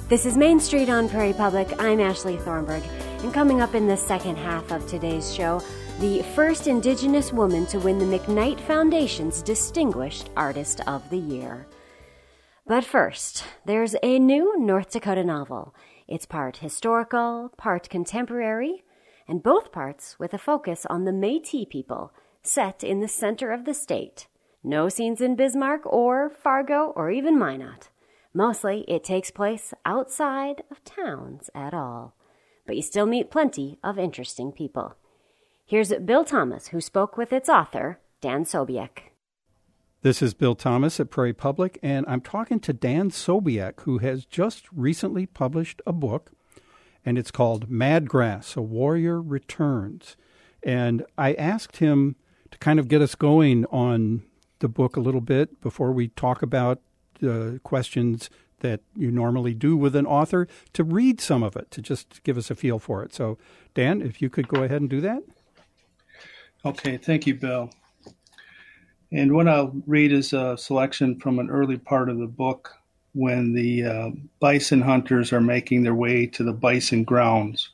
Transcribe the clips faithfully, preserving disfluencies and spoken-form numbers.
This is Main Street on Prairie Public. I'm Ashley Thornburg. And coming up in the second half of today's show, the first Indigenous woman to win the McKnight Foundation's Distinguished Artist of the Year. But first, there's a new North Dakota novel. It's part historical, part contemporary, and both parts with a focus on the Métis people, set in the center of the state. No scenes in Bismarck or Fargo or even Minot. Mostly, it takes place outside of towns at all. But you still meet plenty of interesting people. Here's Bill Thomas, who spoke with its author, Dan Sobiech. This is Bill Thomas at Prairie Public, and I'm talking to Dan Sobiech, who has just recently published a book, and it's called Madgrass, A Warrior Returns. And I asked him to kind of get us going on the book a little bit before we talk about the questions that you normally do with an author, to read some of it, to just give us a feel for it. So, Dan, if you could go ahead and do that. Okay, thank you, Bill. And what I'll read is a selection from an early part of the book when the uh, bison hunters are making their way to the bison grounds.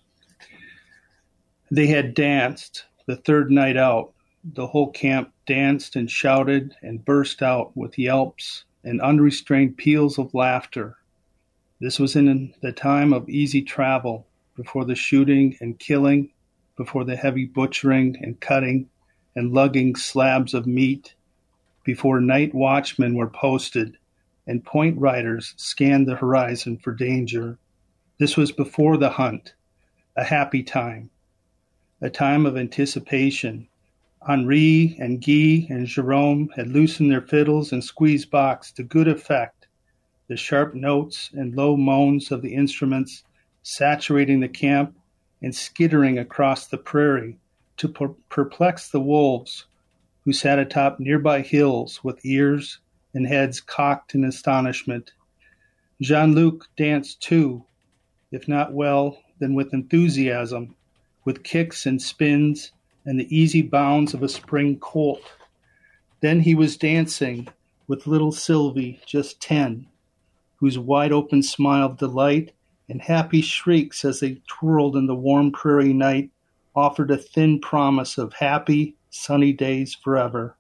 They had danced the third night out. The whole camp danced and shouted and burst out with yelps and unrestrained peals of laughter. This was in the time of easy travel, before the shooting and killing, before the heavy butchering and cutting and lugging slabs of meat, before night watchmen were posted and point riders scanned the horizon for danger. This was before the hunt, a happy time, a time of anticipation. Henri and Guy and Jerome had loosened their fiddles and squeezed box to good effect, the sharp notes and low moans of the instruments saturating the camp and skittering across the prairie to per- perplex the wolves who sat atop nearby hills with ears and heads cocked in astonishment. Jean-Luc danced too, if not well, then with enthusiasm, with kicks and spins and the easy bounds of a spring colt. Then he was dancing with little Sylvie, just ten, whose wide-open smile of delight and happy shrieks as they twirled in the warm prairie night offered a thin promise of happy, sunny days forever.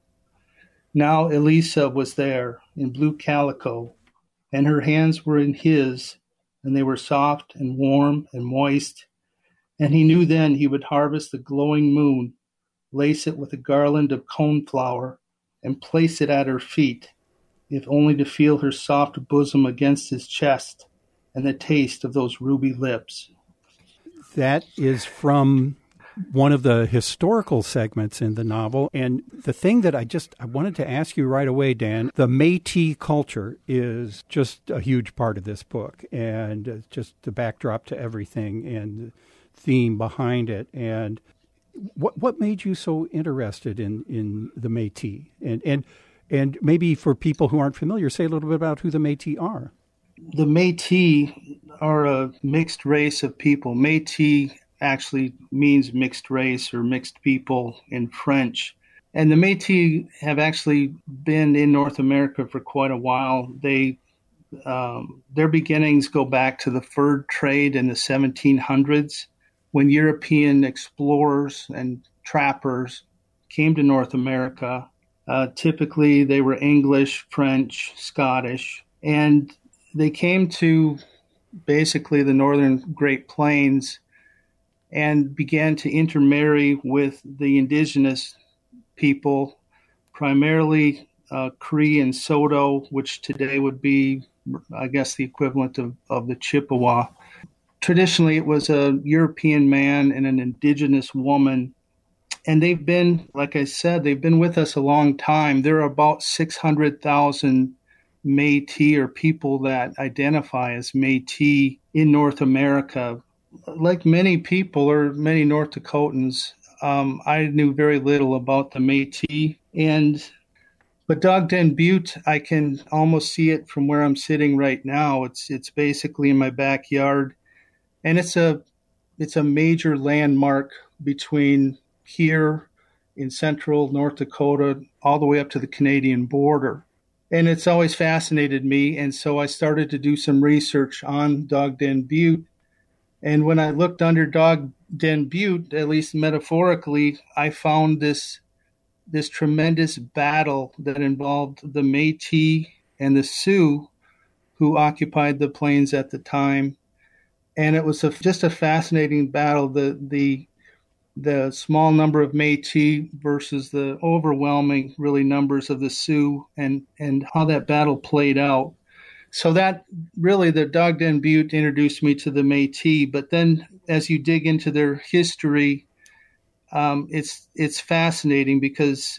Now Elisa was there in blue calico, and her hands were in his, and they were soft and warm and moist, and he knew then he would harvest the glowing moon, lace it with a garland of coneflower, and place it at her feet, if only to feel her soft bosom against his chest and the taste of those ruby lips. That is from one of the historical segments in the novel. And the thing that I just I wanted to ask you right away, Dan, the Métis culture is just a huge part of this book, and just the backdrop to everything and the theme behind it. And what what made you so interested in, in the Métis? And, and and maybe for people who aren't familiar, say a little bit about who the Métis are. The Métis are a mixed race of people. Métis actually means mixed race or mixed people in French. And the Métis have actually been in North America for quite a while. They um, their beginnings go back to the fur trade in the seventeen hundreds, when European explorers and trappers came to North America. Uh, typically, they were English, French, Scottish, and they came to basically the northern Great Plains and began to intermarry with the indigenous people, primarily uh, Cree and Saulteaux, which today would be, I guess, the equivalent of, of the Chippewa. Traditionally, it was a European man and an indigenous woman. And they've been, like I said, they've been with us a long time. There are about six hundred thousand Métis, or people that identify as Métis, in North America. Like many people, or many North Dakotans, um, I knew very little about the Métis. And but Dogden Butte, I can almost see it from where I'm sitting right now. It's it's basically in my backyard. And it's a it's a major landmark between here in central North Dakota all the way up to the Canadian border. And it's always fascinated me. And so I started to do some research on Dog Den Butte. And when I looked under Dog Den Butte, at least metaphorically, I found this this tremendous battle that involved the Métis and the Sioux who occupied the plains at the time. And it was a, just a fascinating battle, the the the small number of Métis versus the overwhelming, really, numbers of the Sioux, and, and how that battle played out. So that really, the Dog Den Butte introduced me to the Métis. But then as you dig into their history, um, it's it's fascinating because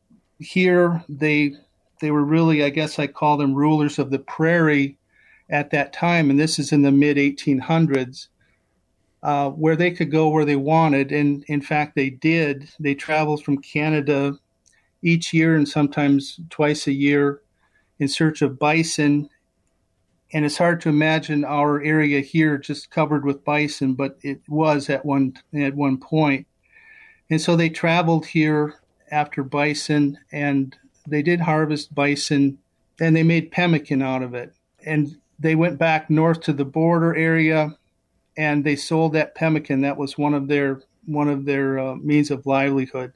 here they they were really, I guess I call them rulers of the prairie at that time, and this is in the mid eighteen hundreds. Uh, where they could go where they wanted. And in fact, they did. They traveled from Canada each year and sometimes twice a year in search of bison. And it's hard to imagine our area here just covered with bison, but it was at one at one point. And so they traveled here after bison, and they did harvest bison, and they made pemmican out of it. And they went back north to the border area, and they sold that pemmican. That was one of their one of their uh, means of livelihood.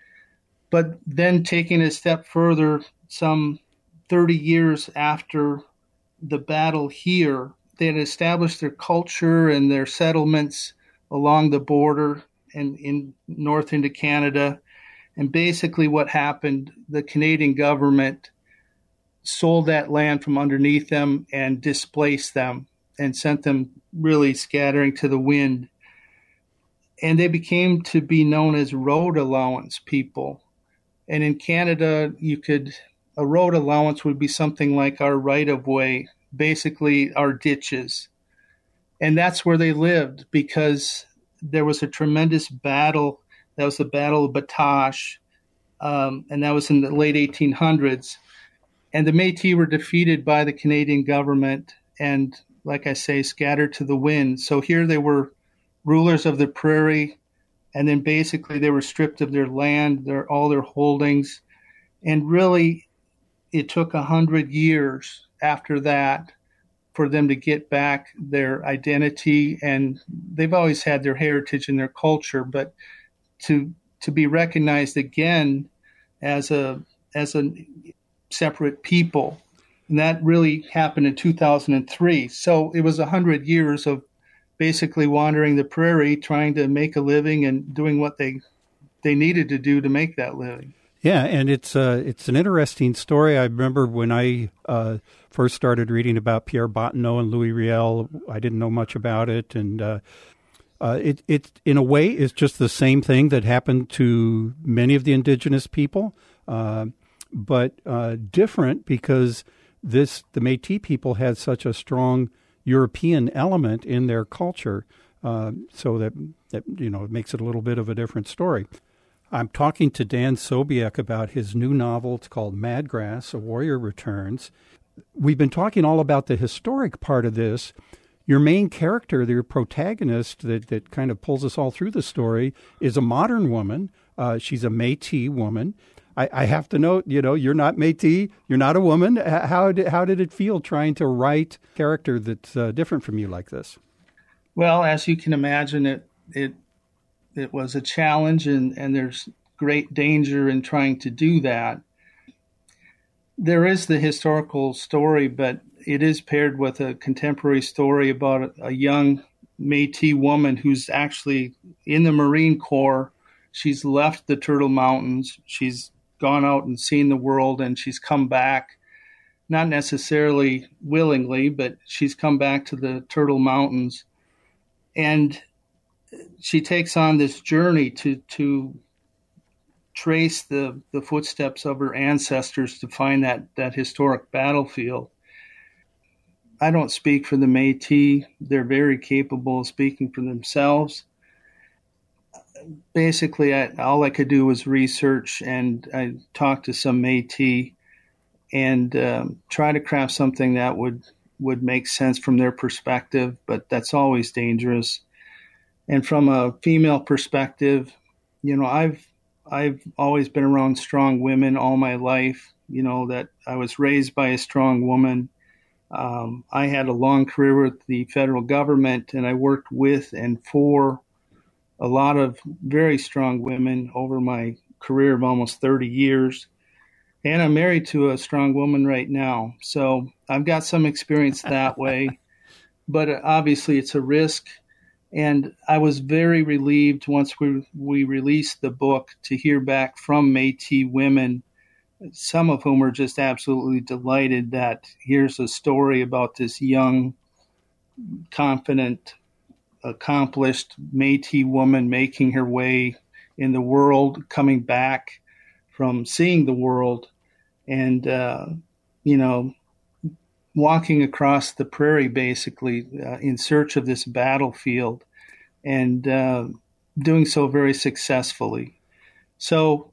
But then taking a step further, some thirty years after the battle here, they had established their culture and their settlements along the border and in north into Canada. And basically what happened, the Canadian government sold that land from underneath them and displaced them and sent them really scattering to the wind. And they became to be known as road allowance people. And in Canada, you could, a road allowance would be something like our right-of-way, basically our ditches. And that's where they lived because there was a tremendous battle. That was the Battle of Batoche, um, and that was in the late eighteen hundreds. And the Métis were defeated by the Canadian government and, like I say, scattered to the wind. So here they were rulers of the prairie, and then basically they were stripped of their land, their all their holdings. And really, it took a hundred years after that for them to get back their identity. And they've always had their heritage and their culture, but to to be recognized again as a as a separate people. And that really happened in two thousand three. So it was one hundred years of basically wandering the prairie, trying to make a living and doing what they they needed to do to make that living. Yeah, and it's uh, it's an interesting story. I remember when I uh, first started reading about Pierre Bottineau and Louis Riel, I didn't know much about it. And uh, uh, it, it, in a way, is just the same thing that happened to many of the indigenous people, uh, but uh, different because this the Métis people had such a strong European element in their culture, uh, so that, that, you know, it makes it a little bit of a different story. I'm talking to Dan Sobiech about his new novel. It's called Madgrass, A Warrior Returns. We've been talking all about the historic part of this. Your main character, your protagonist that, that kind of pulls us all through the story, is a modern woman. Uh, she's a Métis woman. I, I have to note, you know, you're not Métis, you're not a woman. How did, how did it feel trying to write a character that's uh, different from you like this? Well, as you can imagine, it it it was a challenge, and, and there's great danger in trying to do that. There is the historical story, but it is paired with a contemporary story about a, a young Métis woman who's actually in the Marine Corps. She's left the Turtle Mountains. She's gone out and seen the world, and she's come back, not necessarily willingly, but she's come back to the Turtle Mountains. And she takes on this journey to to trace the, the footsteps of her ancestors to find that, that historic battlefield. I don't speak for the Métis. They're very capable of speaking for themselves. Basically, I, all I could do was research, and I talked to some Métis and um, try to craft something that would, would make sense from their perspective, but that's always dangerous. And from a female perspective, you know, I've I've always been around strong women all my life, you know, that I was raised by a strong woman. Um, I had a long career with the federal government, and I worked with and for a lot of very strong women over my career of almost thirty years. And I'm married to a strong woman right now. So I've got some experience that way. But obviously it's a risk. And I was very relieved once we, we released the book to hear back from Métis women, some of whom were just absolutely delighted that here's a story about this young, confident, accomplished Métis woman making her way in the world, coming back from seeing the world and, uh, you know, walking across the prairie basically uh, in search of this battlefield and uh, doing so very successfully. So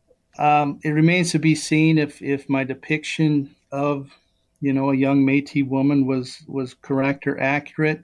um, it remains to be seen if, if my depiction of, you know, a young Métis woman was, was correct or accurate.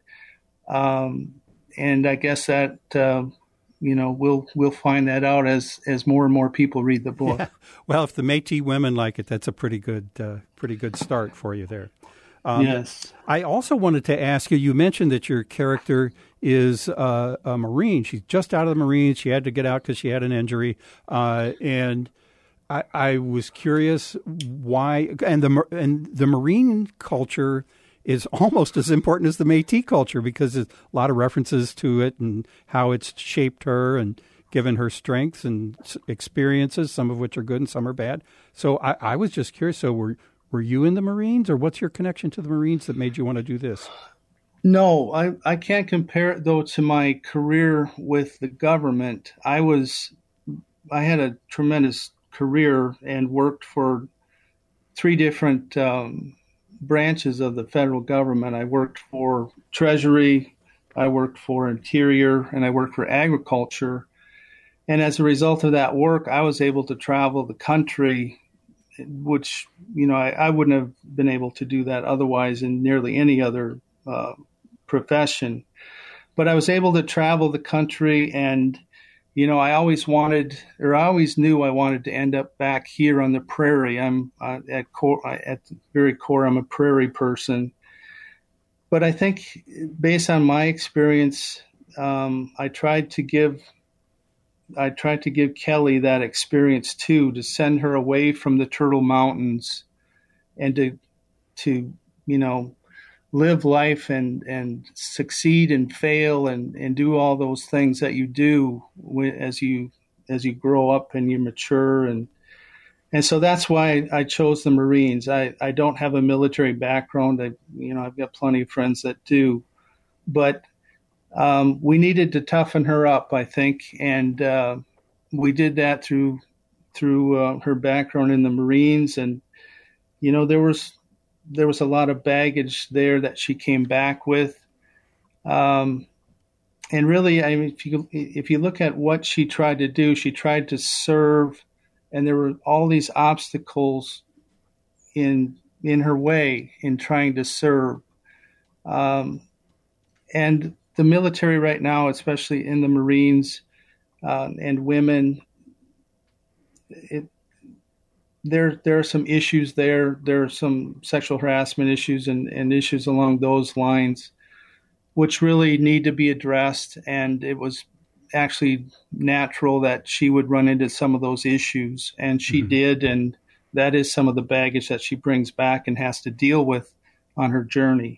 Um, and I guess that, uh, you know, we'll we'll find that out as, as more and more people read the book. Yeah. Well, if the Métis women like it, that's a pretty good uh, pretty good start for you there. Um, yes. I also wanted to ask you, you mentioned that your character is uh, a Marine. She's just out of the Marines. She had to get out because she had an injury. Uh, and I, I was curious why, and the and the Marine culture is almost as important as the Métis culture because there's a lot of references to it and how it's shaped her and given her strengths and experiences, some of which are good and some are bad. So I, I was just curious, so were were you in the Marines, or what's your connection to the Marines that made you want to do this? No, I, I can't compare it, though, to my career with the government. I was, I had a tremendous career and worked for three different um, branches of the federal government. I worked for Treasury, I worked for Interior, and I worked for Agriculture. And as a result of that work, I was able to travel the country, which, you know, I, I wouldn't have been able to do that otherwise in nearly any other uh, profession. But I was able to travel the country, and, you know, I always wanted, or I always knew I wanted to end up back here on the prairie. I'm uh, at core, at the very core, I'm a prairie person. But I think based on my experience, um, I tried to give I tried to give Kelly that experience too, to send her away from the Turtle Mountains and to, to, you know, live life and, and succeed and fail and, and do all those things that you do as you, as you grow up and you mature. And, and so that's why I chose the Marines. I, I don't have a military background. I, you know, I've got plenty of friends that do, but Um, we needed to toughen her up, I think, and uh, we did that through through uh, her background in the Marines. And you know, there was there was a lot of baggage there that she came back with. Um, and really, I mean, if you if you look at what she tried to do, she tried to serve, and there were all these obstacles in in her way in trying to serve, um, and the military right now, especially in the Marines um, and women, it, there there are some issues there. There are some sexual harassment issues and, and issues along those lines, which really need to be addressed. And it was actually natural that she would run into some of those issues, and she mm-hmm. did. And that is some of the baggage that she brings back and has to deal with on her journey.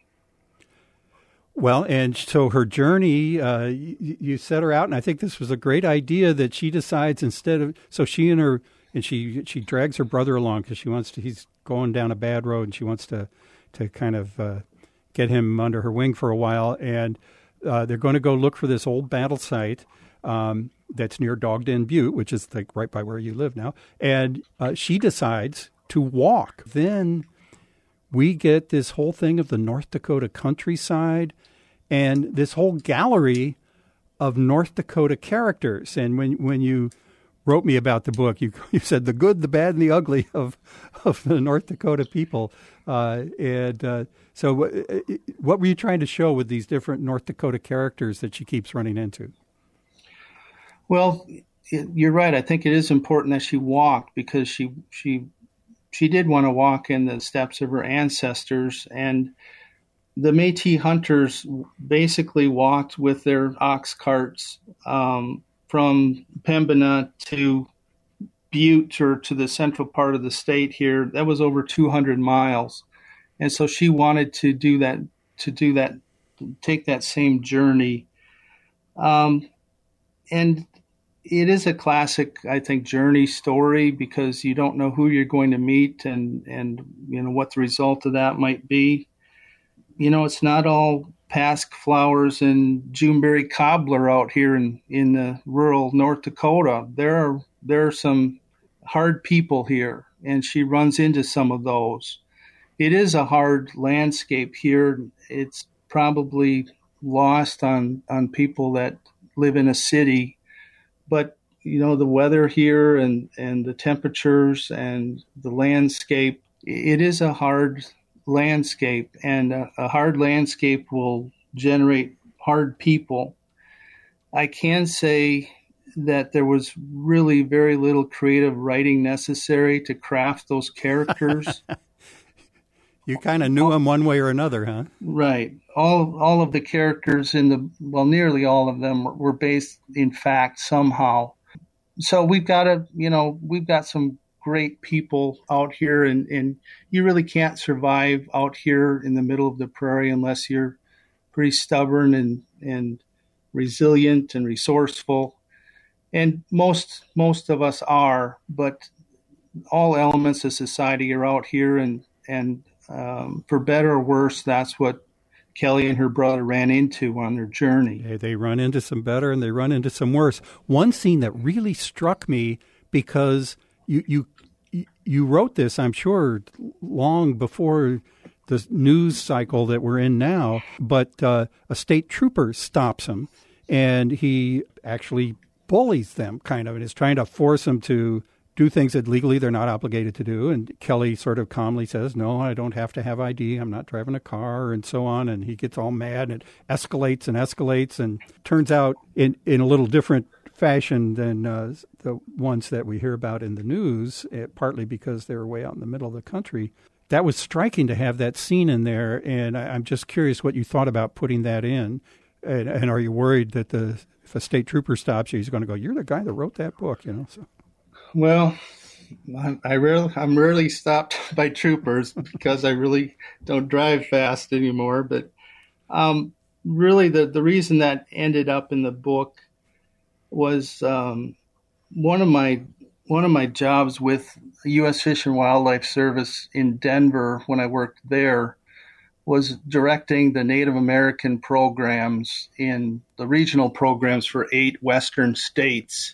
Well, and so her journey, uh, you, you set her out, and I think this was a great idea that she decides instead of, so she and her, and she she drags her brother along because she wants to, he's going down a bad road, and she wants to, to kind of uh, get him under her wing for a while, and uh, they're going to go look for this old battle site um, that's near Dogden Butte, which is like right by where you live now, and uh, she decides to walk. Then we get this whole thing of the North Dakota countryside and this whole gallery of North Dakota characters. And when when you wrote me about the book, you you said the good, the bad, and the ugly of of the North Dakota people. Uh, and uh, so what were you trying to show with these different North Dakota characters that she keeps running into? Well, you're right. I think it is important that she walked because she she she did want to walk in the steps of her ancestors. And the Métis hunters basically walked with their ox carts um, from Pembina to Butte, or to the central part of the state here. That was over two hundred miles. And so she wanted to do that, to do that, take that same journey. Um, and it is a classic, I think, journey story, because you don't know who you're going to meet and, and you know, what the result of that might be. You know, it's not all pasque flowers and Juneberry cobbler out here in, in the rural North Dakota. There are, there are some hard people here, and she runs into some of those. It is a hard landscape here. It's probably lost on, on people that live in a city. But, you know, the weather here and, and the temperatures and the landscape, it is a hard landscape, and a, a hard landscape will generate hard people. I can say that there was really very little creative writing necessary to craft those characters. You kind of knew them one way or another, huh? Right. All all of the characters in the, well, nearly all of them were based in fact somehow. So we've got a, you know, we've got some great people out here, and, and you really can't survive out here in the middle of the prairie unless you're pretty stubborn and, and resilient and resourceful. And most most of us are, but all elements of society are out here, and, and um, for better or worse, that's what Kelly and her brother ran into on their journey. They, they run into some better and they run into some worse. One scene that really struck me, because you you you wrote this, I'm sure, long before the news cycle that we're in now, but uh, a state trooper stops him, and he actually bullies them, kind of, and is trying to force them to do things that legally they're not obligated to do. And Kelly sort of calmly says, no, I don't have to have I D. I'm not driving a car, and so on. And he gets all mad, and it escalates and escalates, and turns out in, in a little different fashion than uh, the ones that we hear about in the news, uh, partly because they're way out in the middle of the country. That was striking to have that scene in there, and I, I'm just curious what you thought about putting that in. And, and are you worried that the if a state trooper stops you, he's going to go, you're the guy that wrote that book, you know? So. Well, I, I rarely, I'm rarely stopped by troopers because I really don't drive fast anymore. But um, really, the, the reason that ended up in the book was um, one of my one of my jobs with the U S Fish and Wildlife Service in Denver when I worked there was directing the Native American programs in the regional programs for eight Western states.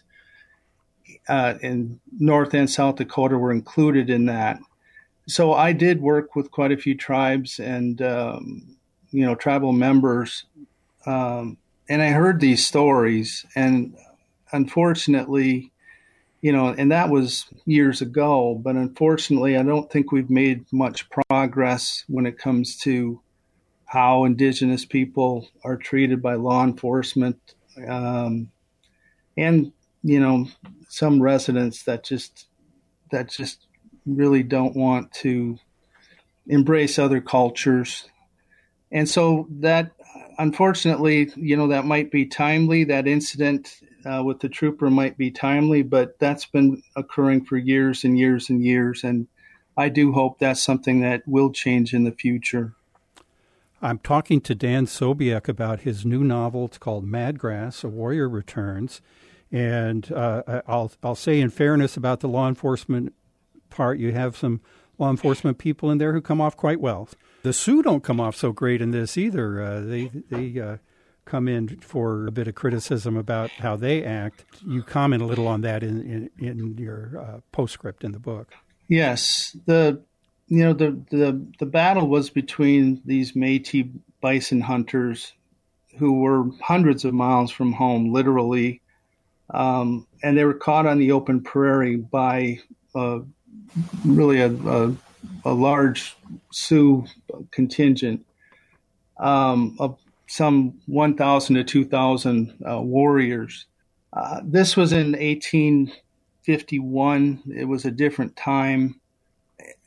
Uh, and North and South Dakota were included in that. So I did work with quite a few tribes and, um, you know, tribal members. Um, and I heard these stories, and unfortunately, you know, and that was years ago, but unfortunately, I don't think we've made much progress when it comes to how Indigenous people are treated by law enforcement. Um, and, you know, some residents that just that just really don't want to embrace other cultures. And so that, unfortunately, you know, that might be timely. That incident uh, with the trooper might be timely, but that's been occurring for years and years and years. And I do hope that's something that will change in the future. I'm talking to Dan Sobiech about his new novel. It's called Madgrass, A Warrior Returns. And uh, I'll I'll say, in fairness about the law enforcement part, you have some law enforcement people in there who come off quite well. The Sioux don't come off so great in this either. Uh, they they uh, come in for a bit of criticism about how they act. You comment a little on that in in, in your uh, postscript in the book. Yes, the you know the the the battle was between these Métis bison hunters who were hundreds of miles from home, literally. Um, and they were caught on the open prairie by uh, really a, a, a large Sioux contingent um, of some one thousand to two thousand uh, warriors. Uh, this was in eighteen fifty-one. It was a different time.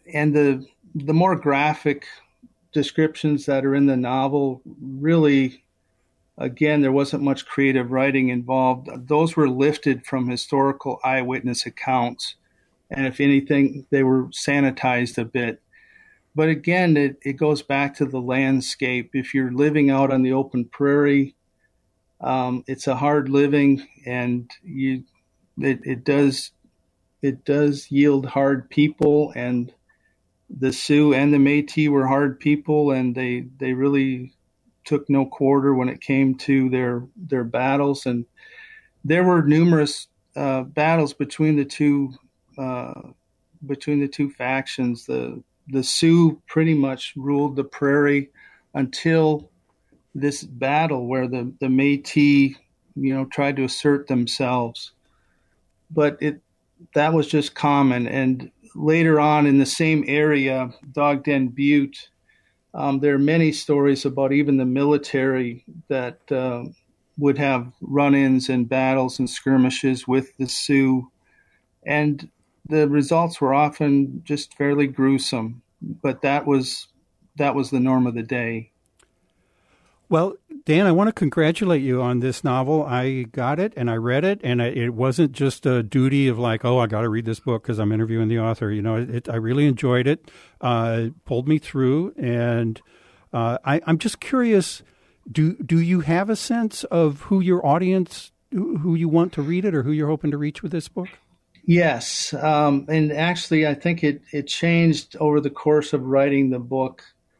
and the the more graphic descriptions that are in the novel, really, again, there wasn't much creative writing involved. Those were lifted from historical eyewitness accounts, and if anything, they were sanitized a bit. But again, it, it goes back to the landscape. If you're living out on the open prairie, um, it's a hard living, and you it, it does it does yield hard people, and the Sioux and the Métis were hard people, and they, they really took no quarter when it came to their their battles. And there were numerous uh, battles between the two uh, between the two factions. The the Sioux pretty much ruled the prairie until this battle where the, the Métis, you know, tried to assert themselves. But it that was just common. And later on in the same area, Dog Den Butte, um, there are many stories about even the military that uh, would have run-ins and battles and skirmishes with the Sioux. And the results were often just fairly gruesome, but that was that was the norm of the day. Well, Dan, I want to congratulate you on this novel. I got it and I read it, and it wasn't just a duty of like, oh, I got to read this book because I'm interviewing the author. You know, it, I really enjoyed it. Uh, it pulled me through, and uh, I, I'm just curious. Do do you have a sense of who your audience, who you want to read it, or who you're hoping to reach with this book? Yes, um, and actually, I think it it changed over the course of writing the book.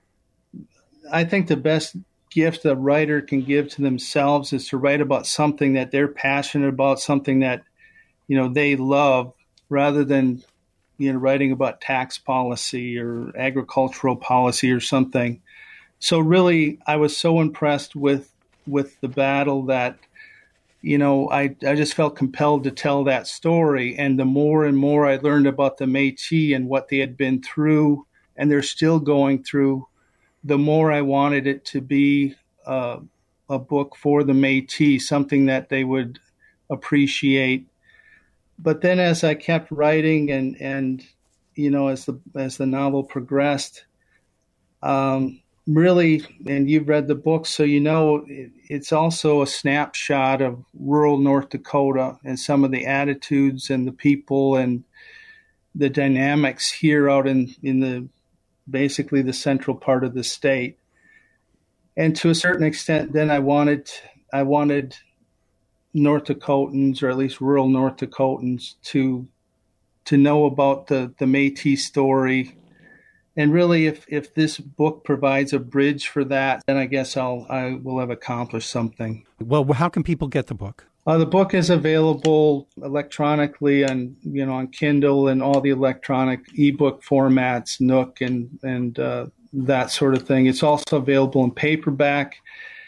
I think the best gift a writer can give to themselves is to write about something that they're passionate about, something that, you know, they love, rather than, you know, writing about tax policy or agricultural policy or something. So really, I was so impressed with with the battle that, you know, I, I just felt compelled to tell that story. And the more and more I learned about the Métis and what they had been through, and they're still going through, the more I wanted it to be uh, a book for the Métis, something that they would appreciate. But then as I kept writing and, and you know, as the as the novel progressed, um, really, and you've read the book, so you know it, it's also a snapshot of rural North Dakota and some of the attitudes and the people and the dynamics here out in, in the basically the central part of the state. And to a certain extent, then I wanted I wanted North Dakotans, or at least rural North Dakotans, to to know about the, the Métis story. And really, if, if this book provides a bridge for that, then I guess I'll I will have accomplished something. Well, how can people get the book? Uh, the book is available electronically on, you know, on Kindle and all the electronic ebook formats, Nook and and uh, that sort of thing. It's also available in paperback,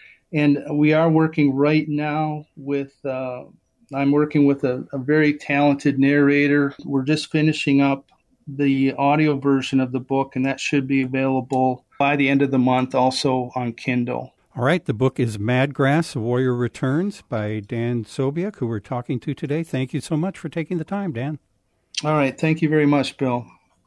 and we are working right now with. Uh, I'm working with a, a very talented narrator. We're just finishing up the audio version of the book, and that should be available by the end of the month, also on Kindle. All right, the book is Mad Grass, A Warrior Returns by Dan Sobiech, who we're talking to today. Thank you so much for taking the time, Dan. All right, thank you very much, Bill.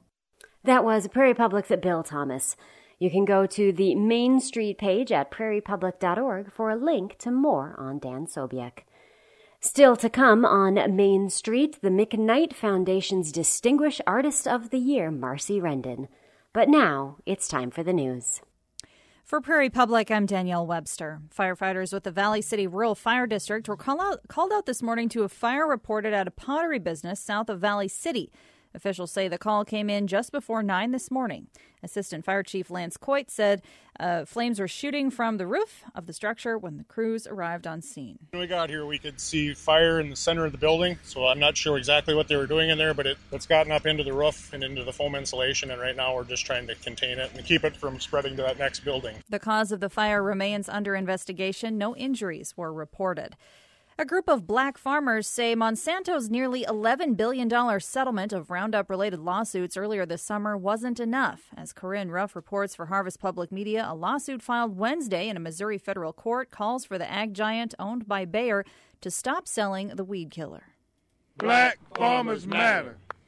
That was Prairie Public's Bill Thomas. You can go to the Main Street page at prairie public dot org for a link to more on Dan Sobiech. Still to come on Main Street, the McKnight Foundation's Distinguished Artist of the Year, Marcy Rendon. But now, it's time for the news. For Prairie Public, I'm Danielle Webster. Firefighters with the Valley City Rural Fire District were call out, called out this morning to a fire reported at a pottery business south of Valley City. Officials say the call came in just before nine this morning. Assistant Fire Chief Lance Coit said uh, flames were shooting from the roof of the structure when the crews arrived on scene. When we got here, we could see fire in the center of the building, so I'm not sure exactly what they were doing in there, but it, it's gotten up into the roof and into the foam insulation, and right now we're just trying to contain it and keep it from spreading to that next building. The cause of the fire remains under investigation. No injuries were reported. A group of black farmers say Monsanto's nearly eleven billion dollars settlement of Roundup-related lawsuits earlier this summer wasn't enough. As Corinne Ruff reports for Harvest Public Media, a lawsuit filed Wednesday in a Missouri federal court calls for the ag giant owned by Bayer to stop selling the weed killer. Black farmers matter.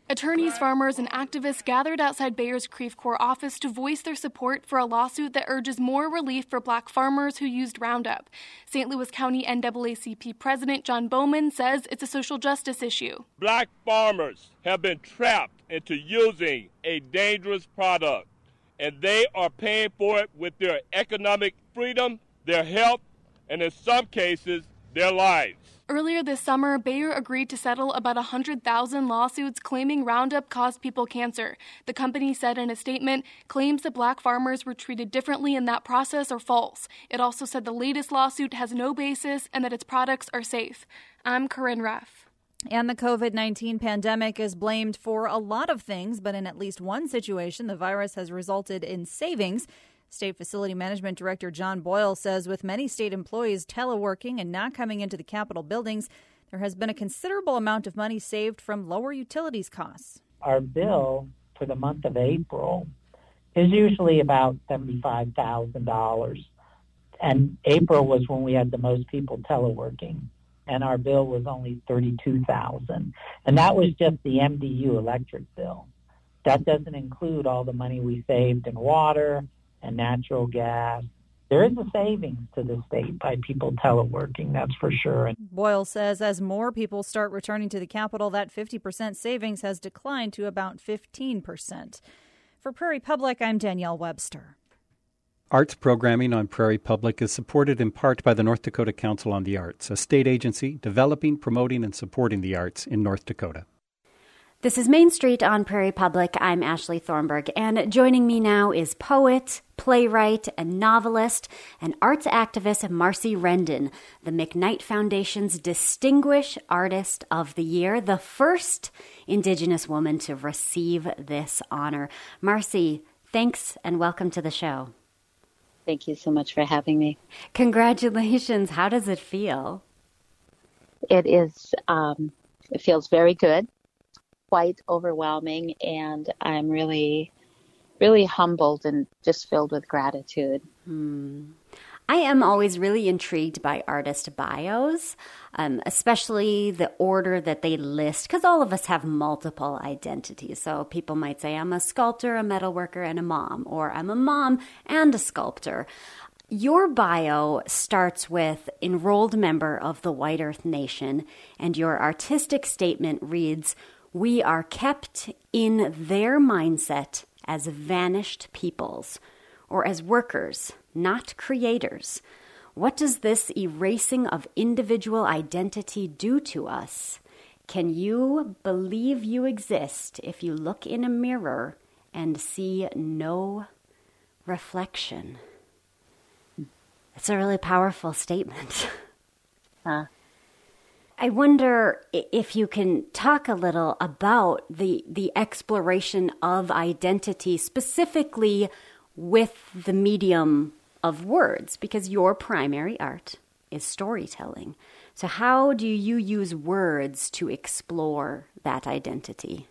Attorneys, farmers, and activists gathered outside Bayer's Creve Coeur office to voice their support for a lawsuit that urges more relief for black farmers who used Roundup. Saint Louis County N double A C P President John Bowman says it's a social justice issue. Black farmers have been trapped into using a dangerous product, and they are paying for it with their economic freedom, their health, and in some cases, their lives. Earlier this summer, Bayer agreed to settle about one hundred thousand lawsuits claiming Roundup caused people cancer. The company said in a statement, claims that black farmers were treated differently in that process are false. It also said the latest lawsuit has no basis and that its products are safe. I'm Corinne Ruff. And the covid nineteen pandemic is blamed for a lot of things, but in at least one situation, the virus has resulted in savings. State Facility Management Director John Boyle says with many state employees teleworking and not coming into the Capitol buildings, there has been a considerable amount of money saved from lower utilities costs. Our bill for the month of April is usually about seventy-five thousand dollars. And April was when we had the most people teleworking, and our bill was only thirty-two thousand dollars. And that was just the M D U electric bill. That doesn't include all the money we saved in water and natural gas. There is a savings to the state by people teleworking, that's for sure. Boyle says as more people start returning to the Capitol, that fifty percent savings has declined to about fifteen percent. For Prairie Public, I'm Danielle Webster. Arts programming on Prairie Public is supported in part by the North Dakota Council on the Arts, a state agency developing, promoting, and supporting the arts in North Dakota. This is Main Street on Prairie Public. I'm Ashley Thornburg, and joining me now is poet, playwright, and novelist, and arts activist Marcy Rendon, the McKnight Foundation's Distinguished Artist of the Year, the first Indigenous woman to receive this honor. Marcy, thanks and welcome to the show. Thank you so much for having me. Congratulations. How does it feel? It is, um, it feels very good. Quite overwhelming, and I'm really, really humbled and just filled with gratitude. Hmm. I am always really intrigued by artist bios, um, especially the order that they list, because all of us have multiple identities. So people might say, I'm a sculptor, a metalworker, and a mom, or I'm a mom and a sculptor. Your bio starts with enrolled member of the White Earth Nation, and your artistic statement reads, we are kept in their mindset as vanished peoples, or as workers, not creators. What does this erasing of individual identity do to us? Can you believe you exist if you look in a mirror and see no reflection? It's a really powerful statement. Huh. I wonder if you can talk a little about the the exploration of identity, specifically with the medium of words, because your primary art is storytelling. So how do you use words to explore that identity?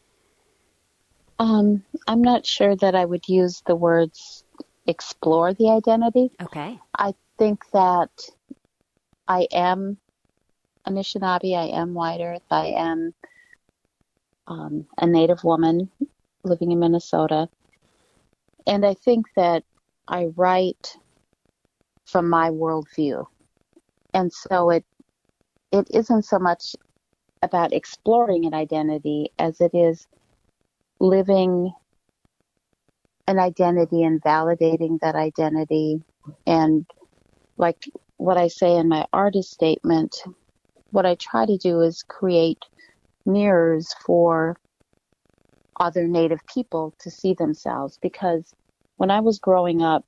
Um, I'm not sure that I would use the words explore the identity. Okay. I think that I am Anishinaabe, I am White Earth, I am um, a Native woman living in Minnesota. And I think that I write from my worldview. And so it it isn't so much about exploring an identity as it is living an identity and validating that identity. And like what I say in my artist statement, what I try to do is create mirrors for other Native people to see themselves. Because when I was growing up,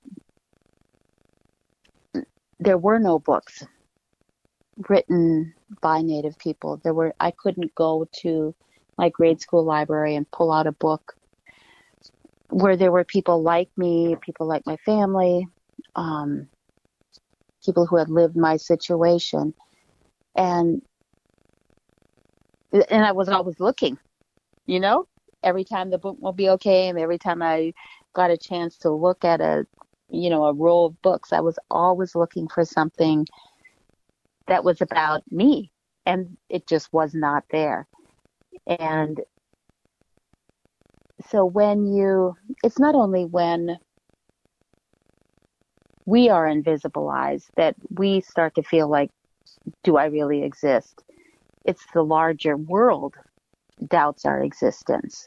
there were no books written by Native people. There were, I couldn't go to my grade school library and pull out a book where there were people like me, people like my family, um, people who had lived my situation. And and I was always looking, you know, every time the bookmobile came, every time I got a chance to look at a, you know, a row of books, I was always looking for something that was about me, and it just was not there. And so when you, it's not only when we are invisibilized that we start to feel like, do I really exist? It's the larger world doubts our existence.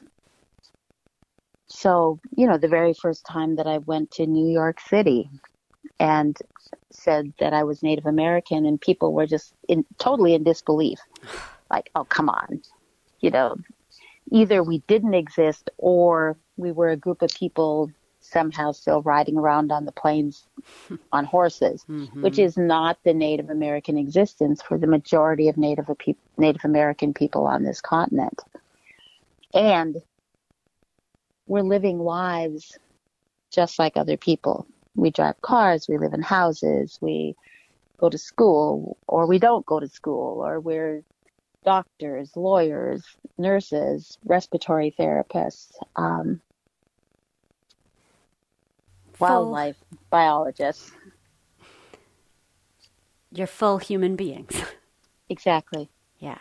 So, you know, the very first time that I went to New York City and said that I was Native American, and people were just in, totally in disbelief. Like, oh, come on. You know, either we didn't exist or we were a group of people somehow still riding around on the plains on horses, mm-hmm. which is not the Native American existence for the majority of Native Native American people on this continent. And we're living lives just like other people. We drive cars, we live in houses, we go to school, or we don't go to school, or we're doctors, lawyers, nurses, respiratory therapists, um, wildlife biologists. You're full human beings. Exactly. Yeah.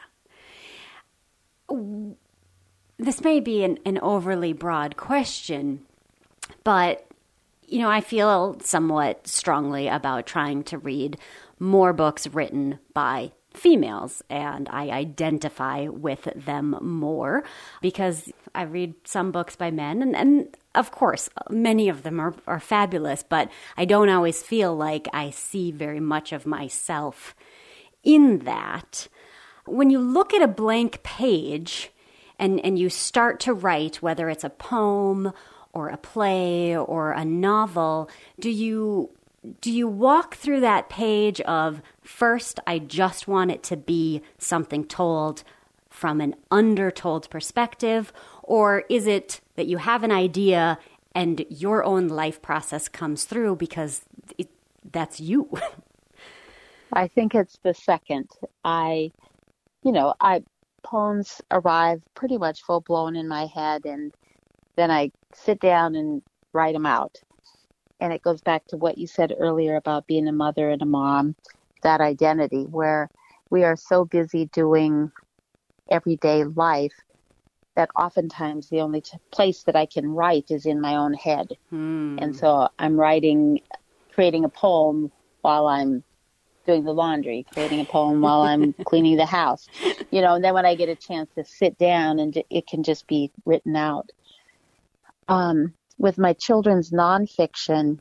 This may be an, an overly broad question, but, you know, I feel somewhat strongly about trying to read more books written by females, and I identify with them more because I read some books by men, and, and of course, many of them are, are fabulous, but I don't always feel like I see very much of myself in that. When you look at a blank page and, and you start to write, whether it's a poem or a play or a novel, do you do you walk through that page of, first, I just want it to be something told from an undertold perspective, or is it that you have an idea and your own life process comes through because it, that's you? I think it's the second. I, you know, I poems arrive pretty much full blown in my head, and then I sit down and write them out. And it goes back to what you said earlier about being a mother and a mom, that identity where we are so busy doing everyday life that oftentimes the only t- place that I can write is in my own head. Hmm. And so I'm writing, creating a poem while I'm doing the laundry, creating a poem while I'm cleaning the house, you know, and then when I get a chance to sit down and it can just be written out. Um, with my children's nonfiction,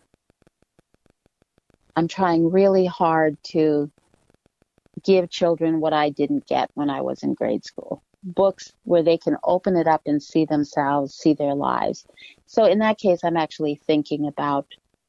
I'm trying really hard to give children what I didn't get when I was in grade school. Books where they can open it up and see themselves, see their lives. So in that case, I'm actually thinking about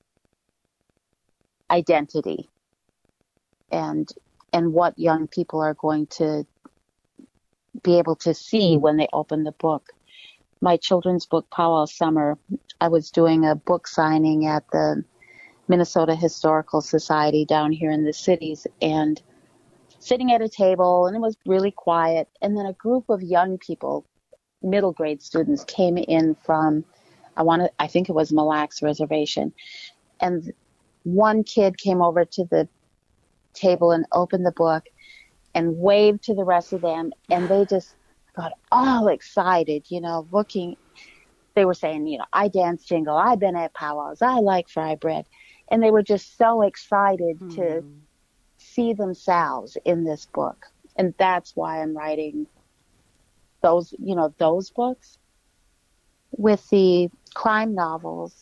identity and and what young people are going to be able to see when they open the book. My children's book, Powwow Summer, I was doing a book signing at the Minnesota Historical Society down here in the cities, and sitting at a table, and it was really quiet. And then a group of young people, middle grade students, came in from, I want to, I think it was Mille Lacs Reservation. And one kid came over to the table and opened the book and waved to the rest of them, and they just got all excited, you know, looking. They were saying, you know, I dance jingle, I've been at powwows, I like fry bread. And they were just so excited mm. to see themselves in this book. And that's why I'm writing those, you know, those books. With the crime novels,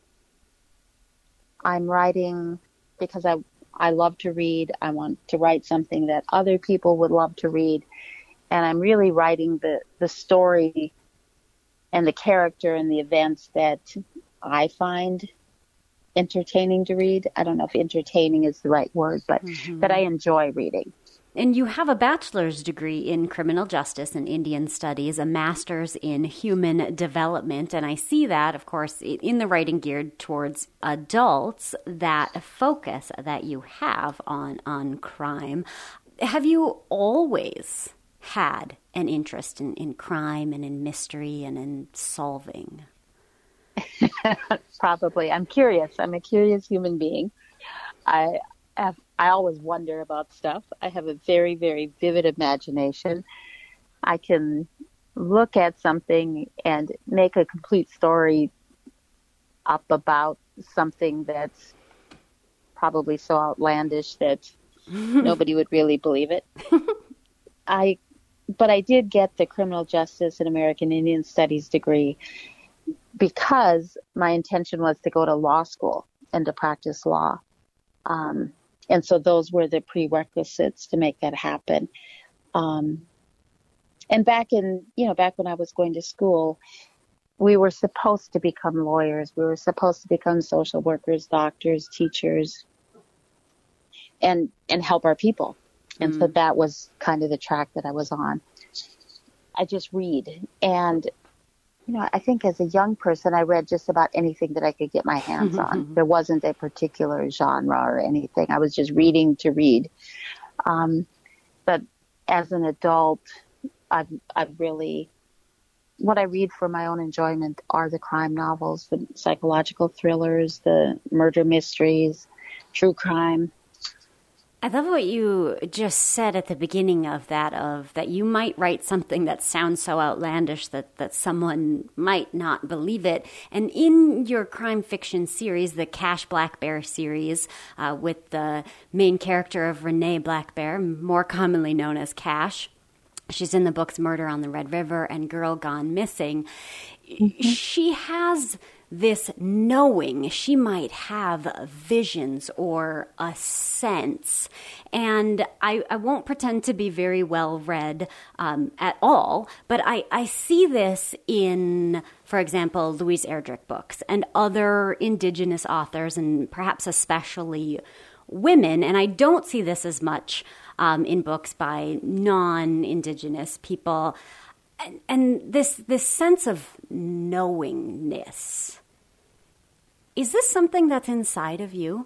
I'm writing because I I love to read. I want to write something that other people would love to read. And I'm really writing the, the story and the character and the events that I find entertaining to read. I don't know if entertaining is the right word, but mm-hmm. that I enjoy reading. And you have a bachelor's degree in criminal justice and Indian studies, a master's in human development. And I see that, of course, in the writing geared towards adults, that focus that you have on, on crime. Have you always had an interest in, in crime and in mystery and in solving? Probably. I'm curious. I'm a curious human being. I have, I always wonder about stuff. I have a very, very vivid imagination. I can look at something and make a complete story up about something that's probably so outlandish that nobody would really believe it. I, but I did get the criminal justice and American Indian Studies degree because my intention was to go to law school and to practice law. Um, and so those were the prerequisites to make that happen. Um, and back in, you know, back when I was going to school, we were supposed to become lawyers. We were supposed to become social workers, doctors, teachers, and, and help our people. And mm. so that was kind of the track that I was on. I just read. And, you know, I think as a young person, I read just about anything that I could get my hands on. There wasn't a particular genre or anything. I was just reading to read. Um, but as an adult, I've, I've really, what I read for my own enjoyment are the crime novels, the psychological thrillers, the murder mysteries, true crime. I love what you just said at the beginning of that, of that you might write something that sounds so outlandish that, that someone might not believe it. And in your crime fiction series, the Cash Black Bear series, uh, with the main character of Renee Black Bear, more commonly known as Cash, she's in the books Murder on the Red River and Girl Gone Missing. Mm-hmm. She has this knowing. She might have visions or a sense. And I, I won't pretend to be very well read um, at all, but I, I see this in, for example, Louise Erdrich books and other Indigenous authors, and perhaps especially women. And I don't see this as much um, in books by non-Indigenous people. And, and this this sense of knowingness. Is this something that's inside of you?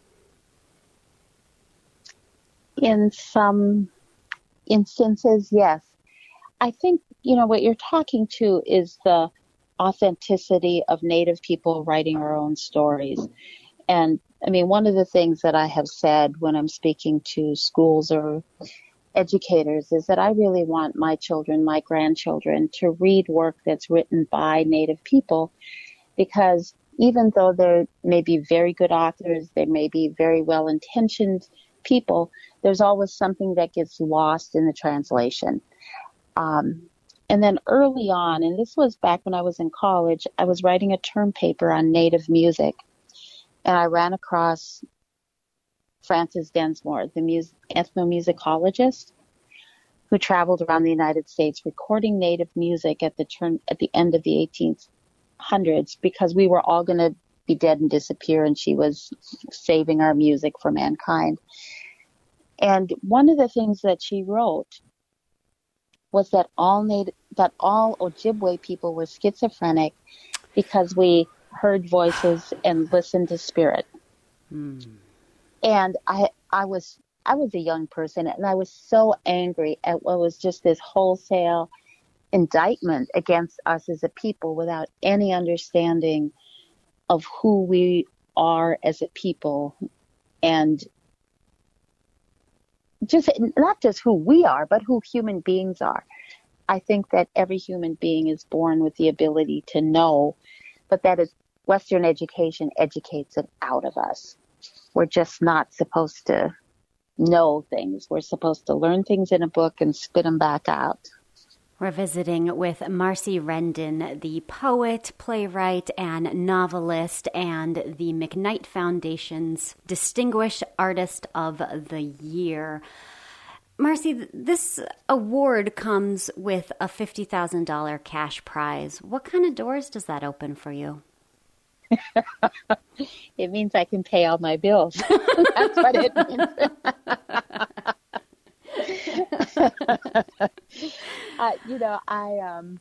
In some instances, yes. I think, you know, what you're talking to is the authenticity of Native people writing our own stories. And, I mean, one of the things that I have said when I'm speaking to schools or educators is that I really want my children, my grandchildren, to read work that's written by Native people, because even though there may be very good authors, there may be very well-intentioned people, there's always something that gets lost in the translation. Um, and then early on, and this was back when I was in college, I was writing a term paper on Native music, and I ran across Frances Densmore, the mus- ethnomusicologist who traveled around the United States recording Native music at the turn at the end of the eighteenth hundreds, because we were all going to be dead and disappear, and she was saving our music for mankind. And one of the things that she wrote was that all Native, that all Ojibwe people were schizophrenic because we heard voices and listened to spirit. Hmm. And I, I was, I was a young person, and I was so angry at what was just this wholesale indictment against us as a people without any understanding of who we are as a people, and just not just who we are, but who human beings are. I think that every human being is born with the ability to know, but that is Western education educates it out of us. We're just not supposed to know things. We're supposed to learn things in a book and spit them back out. We're visiting with Marcy Rendon, the poet, playwright, and novelist, and the McKnight Foundation's Distinguished Artist of the Year. Marcy, this award comes with a fifty thousand dollars cash prize. What kind of doors does that open for you? It means I can pay all my bills. That's what it means. uh, you know, I um,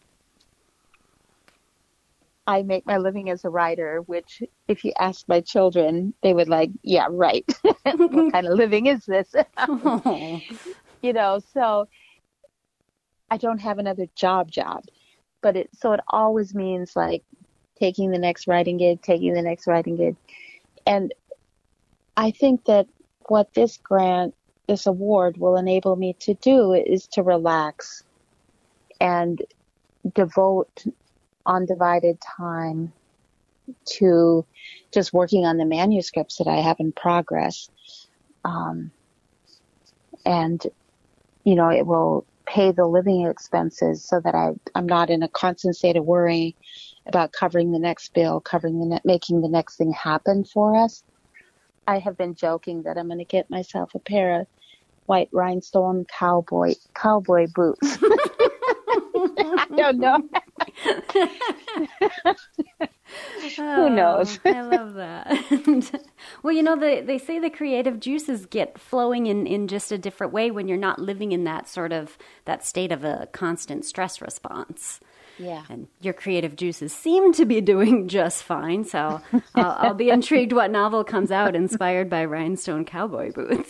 I make my living as a writer, which if you ask my children, they would like, yeah, right. What kind of living is this? You know, so I don't have another job job, but it, so it always means like taking the next writing gig, taking the next writing gig. And I think that what this grant, this award will enable me to do is to relax and devote undivided time to just working on the manuscripts that I have in progress. Um, and, you know, it will pay the living expenses so that I, I'm not in a constant state of worry about covering the next bill, covering the ne- making the next thing happen for us. I have been joking that I'm going to get myself a pair of white rhinestone cowboy cowboy boots. I don't know. Who knows? Oh, I love that. Well, you know, they, they say the creative juices get flowing in, in just a different way when you're not living in that sort of, that state of a constant stress response. Yeah. And your creative juices seem to be doing just fine. So I'll, I'll be intrigued what novel comes out inspired by rhinestone cowboy boots.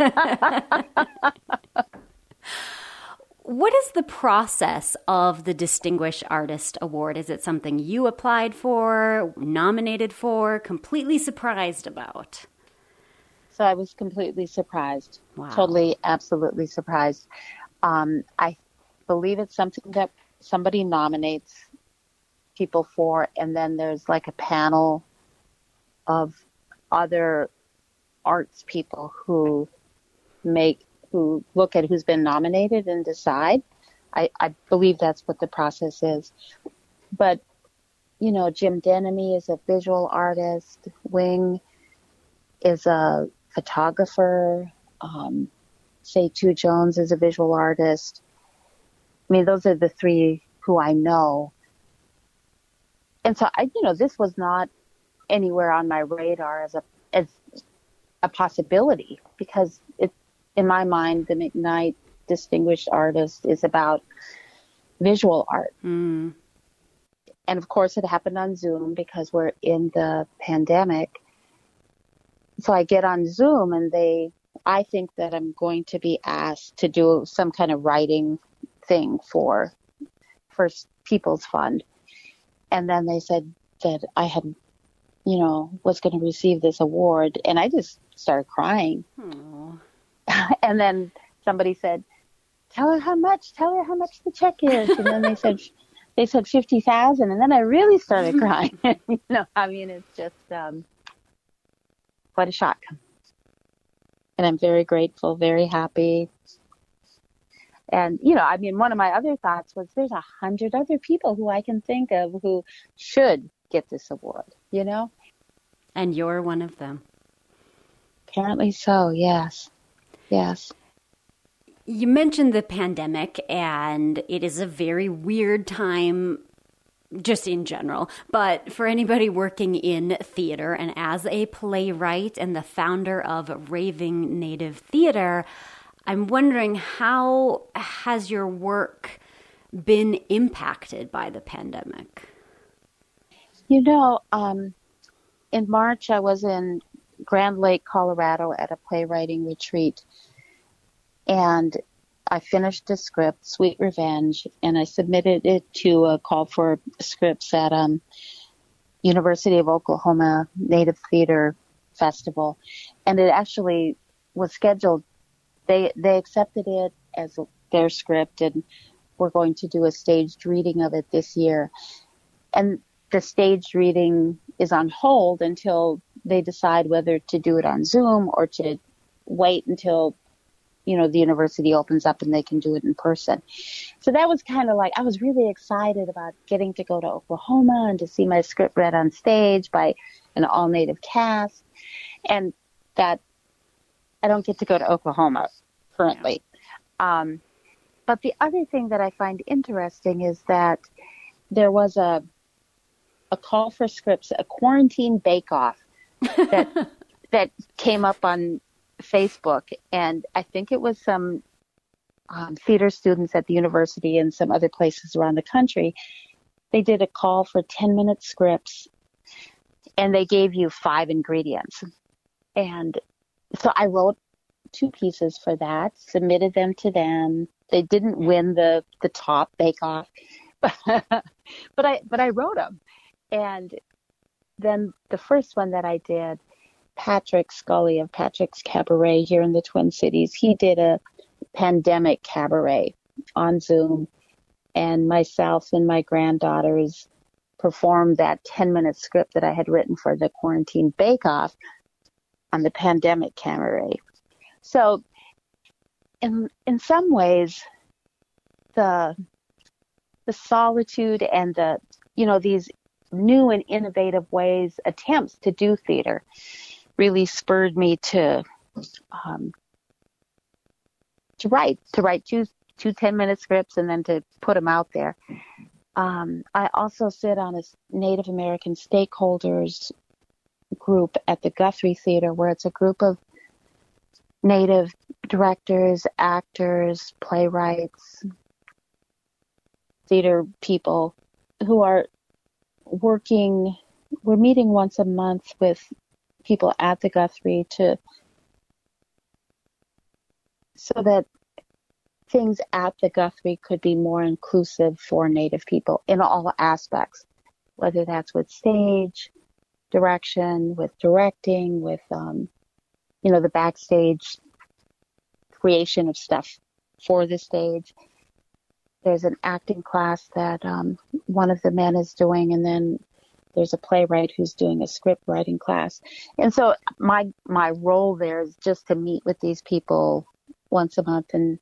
What is the process of the Distinguished Artist Award? Is it something you applied for, nominated for, completely surprised about? So I was completely surprised. Wow. Totally, absolutely surprised. Um, I believe it's something that somebody nominates people for, and then there's like a panel of other arts people who make who look at who's been nominated and decide. I, I believe that's what the process is. But, you know, Jim Denemy is a visual artist. Wing is a photographer. Um, Seitu Jones is a visual artist. I mean, those are the three who I know. And so, I, you know, this was not anywhere on my radar as a as a possibility, because it, in my mind, the McKnight Distinguished Artist is about visual art. Mm. And of course, it happened on Zoom because we're in the pandemic. So I get on Zoom and they, I think that I'm going to be asked to do some kind of writing thing for, for People's Fund. And then they said that I had, you know, was going to receive this award. And I just started crying. Aww. And then somebody said, tell her how much, tell her how much the check is. And then they said, they said fifty thousand. And then I really started crying. You know, I mean, it's just, um, quite a shock. And I'm very grateful, very happy. And, you know, I mean, one of my other thoughts was there's a hundred other people who I can think of who should get this award, you know? And you're one of them. Apparently so, yes. Yes. You mentioned the pandemic, and it is a very weird time just in general. But for anybody working in theater, and as a playwright and the founder of Raving Native Theater, I'm wondering, how has your work been impacted by the pandemic? You know, um, in March, I was in Grand Lake, Colorado at a playwriting retreat. And I finished a script, Sweet Revenge, and I submitted it to a call for scripts at um, University of Oklahoma Native Theater Festival. And it actually was scheduled. They, they accepted it as their script, and we're going to do a staged reading of it this year. And the staged reading is on hold until they decide whether to do it on Zoom or to wait until, you know, the university opens up and they can do it in person. So that was kind of like, I was really excited about getting to go to Oklahoma and to see my script read on stage by an all-native cast. And that I don't get to go to Oklahoma currently. Um, but the other thing that I find interesting is that there was a a call for scripts, a quarantine bake-off that that came up on Facebook, and I think it was some um, theater students at the university and some other places around the country. They did a call for ten-minute scripts, and they gave you five ingredients. And so I wrote two pieces for that, submitted them to them. They didn't win the, the top bake-off, but I but I wrote them. And then the first one that I did, Patrick Scully of Patrick's Cabaret here in the Twin Cities, he did a pandemic cabaret on Zoom. and myself and my granddaughters performed that ten-minute script that I had written for the Quarantine Bake-Off on the pandemic cabaret. So in in some ways, the the solitude and the, you know, these new and innovative ways, attempts to do theater, really spurred me to um, to write, to write two two ten-minute scripts and then to put them out there. Um, I also sit on a Native American stakeholders group at the Guthrie Theater, where it's a group of Native directors, actors, playwrights, theater people who are working. We're meeting once a month with people at the Guthrie to so that things at the Guthrie could be more inclusive for Native people in all aspects, whether that's with stage direction, with directing, with um, you know, the backstage creation of stuff for the stage. There's an acting class that um, one of the men is doing, and then there's a playwright who's doing a script writing class. And so my my role there is just to meet with these people once a month and,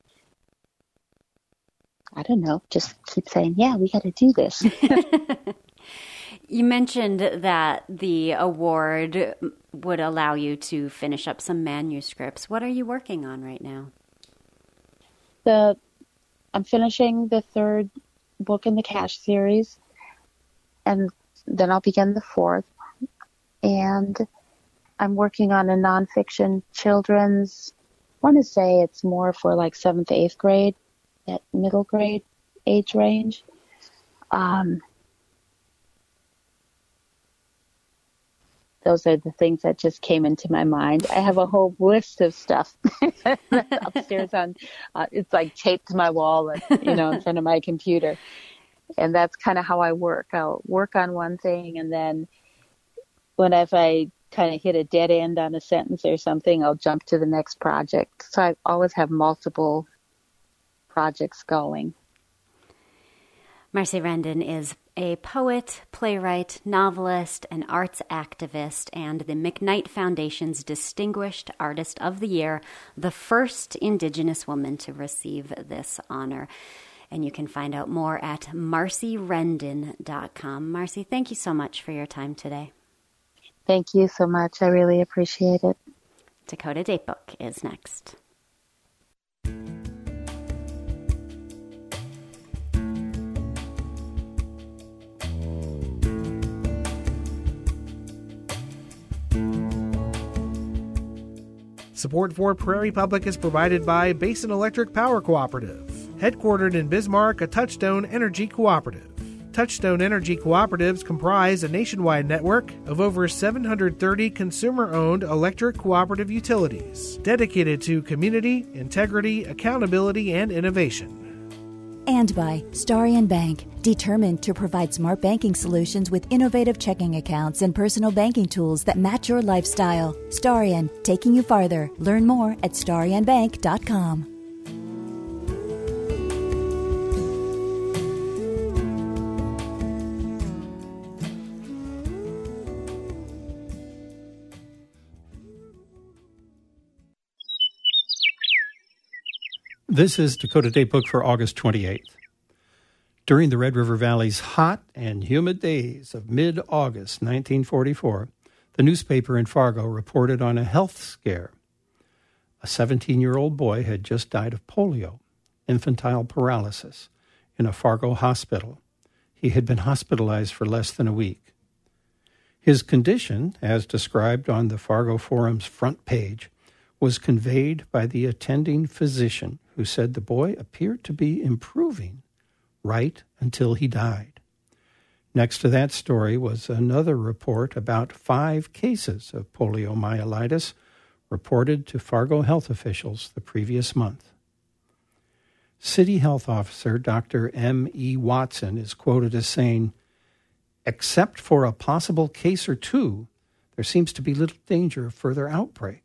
I don't know, just keep saying, yeah, we got to do this. You mentioned that the award would allow you to finish up some manuscripts. What are you working on right now? The I'm finishing the third book in the Cash series, and then I'll begin the fourth. And I'm working on a nonfiction children's, I want to say it's more for like seventh, eighth grade, that middle grade age range. Um, those are the things that just came into my mind. I have a whole list of stuff upstairs on, uh, it's like taped to my wall, you know, in front of my computer. And that's kind of how I work. I'll work on one thing, and then whenever I kind of hit a dead end on a sentence or something, I'll jump to the next project. So I always have multiple projects going. Marcy Rendon is a poet, playwright, novelist, and arts activist, and the McKnight Foundation's Distinguished Artist of the Year, the first Indigenous woman to receive this honor. And you can find out more at marcy rendon dot com. Marcy, thank you so much for your time today. Thank you so much. I really appreciate it. Dakota Datebook is next. Support for Prairie Public is provided by Basin Electric Power Cooperative, headquartered in Bismarck, a Touchstone Energy cooperative. Touchstone Energy cooperatives comprise a nationwide network of over seven hundred thirty consumer-owned electric cooperative utilities dedicated to community, integrity, accountability, and innovation. And by Starion Bank, determined to provide smart banking solutions with innovative checking accounts and personal banking tools that match your lifestyle. Starion, taking you farther. Learn more at starion bank dot com. This is Dakota Datebook for August twenty-eighth. During the Red River Valley's hot and humid days of mid-August nineteen forty-four, the newspaper in Fargo reported on a health scare. A seventeen-year-old boy had just died of polio, infantile paralysis, in a Fargo hospital. He had been hospitalized for less than a week. His condition, as described on the Fargo Forum's front page, was conveyed by the attending physician, who said the boy appeared to be improving right until he died. Next to that story was another report about five cases of poliomyelitis reported to Fargo health officials the previous month. City Health Officer Doctor M E Watson is quoted as saying, "Except for a possible case or two, there seems to be little danger of further outbreak."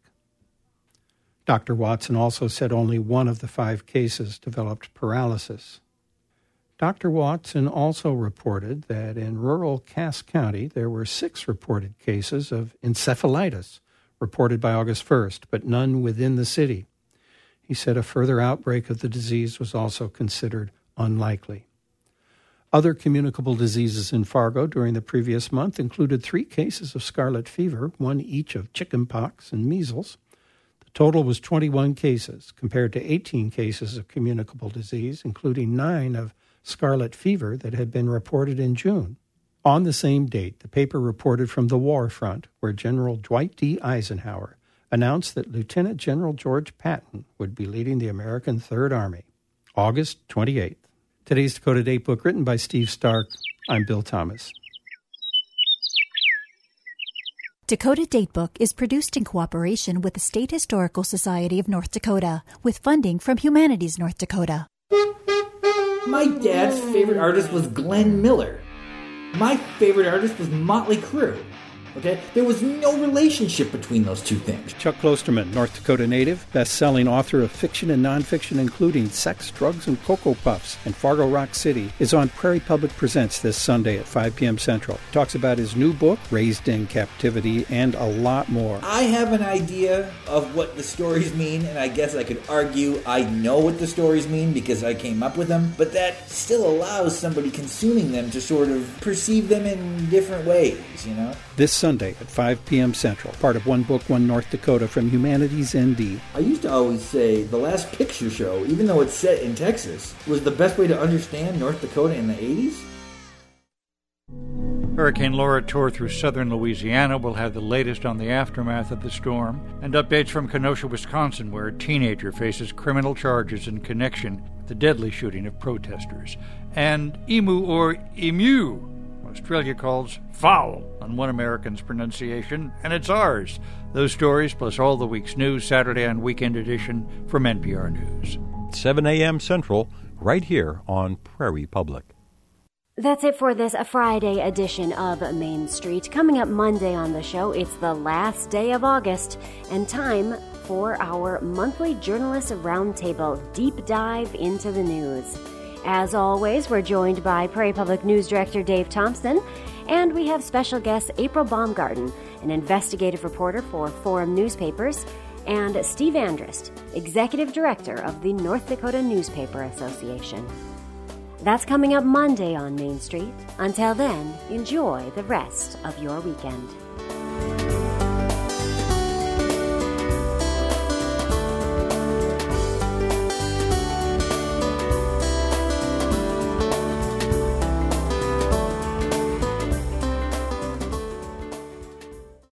Doctor Watson also said only one of the five cases developed paralysis. Doctor Watson also reported that in rural Cass County, there were six reported cases of encephalitis reported by August first, but none within the city. He said a further outbreak of the disease was also considered unlikely. Other communicable diseases in Fargo during the previous month included three cases of scarlet fever, one each of chickenpox and measles. The total was twenty-one cases, compared to eighteen cases of communicable disease, including nine of scarlet fever that had been reported in June. On the same date, the paper reported from the war front, where General Dwight D. Eisenhower announced that Lieutenant General George Patton would be leading the American Third Army. August twenty-eighth. Today's Dakota Date Book, written by Steve Stark. I'm Bill Thomas. Dakota Datebook is produced in cooperation with the State Historical Society of North Dakota, with funding from Humanities North Dakota. My dad's favorite artist was Glenn Miller. My favorite artist was Motley Crue. Okay? There was no relationship between those two things. Chuck Klosterman, North Dakota native, best-selling author of fiction and nonfiction, including Sex, Drugs, and Cocoa Puffs and Fargo Rock City, is on Prairie Public Presents this Sunday at five p.m. Central. He talks about his new book, Raised in Captivity, and a lot more. I have an idea of what the stories mean, and I guess I could argue I know what the stories mean because I came up with them, but that still allows somebody consuming them to sort of perceive them in different ways, you know? This Sunday at five p.m. Central, part of One Book, One North Dakota from Humanities N D. I used to always say the last picture show, even though it's set in Texas, was the best way to understand North Dakota in the eighties. Hurricane Laura tore through southern Louisiana. We'll have the latest on the aftermath of the storm and updates from Kenosha, Wisconsin, where a teenager faces criminal charges in connection with the deadly shooting of protesters. And emu or emu, Australia calls fowl on One American's pronunciation, and it's ours. Those stories, plus all the week's news, Saturday and Weekend Edition from N P R News. seven a.m. Central, right here on Prairie Public. That's it for this Friday edition of Main Street. Coming up Monday on the show, it's the last day of August and time for our monthly Journalist Roundtable deep dive into the news. As always, we're joined by Prairie Public News Director Dave Thompson, and we have special guest April Baumgarten, an investigative reporter for Forum Newspapers, and Steve Andrist, Executive Director of the North Dakota Newspaper Association. That's coming up Monday on Main Street. Until then, enjoy the rest of your weekend.